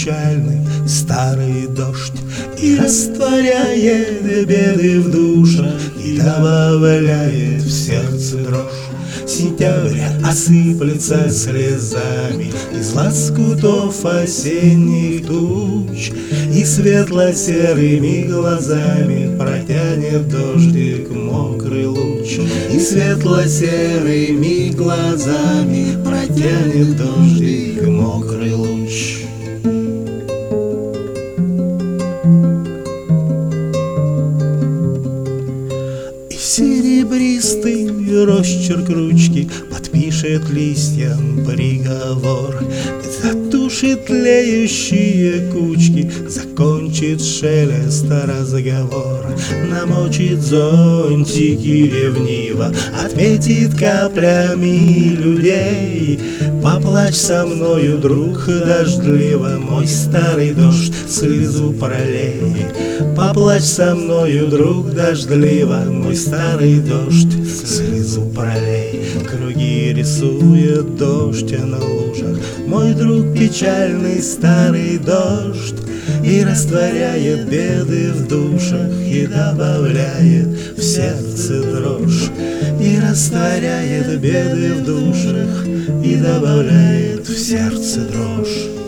печальный старый дождь, и растворяет беды в душах, и добавляет в сердце дрожь. Сентябрь осыплется слезами из лоскутов осенних туч, и светло-серыми глазами протянет дождик мокрый луч, и светло-серыми глазами протянет дождик мокрый луч. Серебристый росчерк ручки подпишет листьям приговор, затушит тлеющие кучки, закончит шелест разговор, намочит зонтики ревниво, отметит каплями людей. Поплачь со мною, друг, дождливо, мой старый дождь, слезу пролей. Поплачь со мною, друг, дождливо, мой старый дождь, слезу пролей. Круги рисует дождь на лужах, мой друг, печальный старый дождь, и растворяет беды в душах, и добавляет в сердце дрожь, и растворяет беды в душах, и добавляет в сердце дрожь.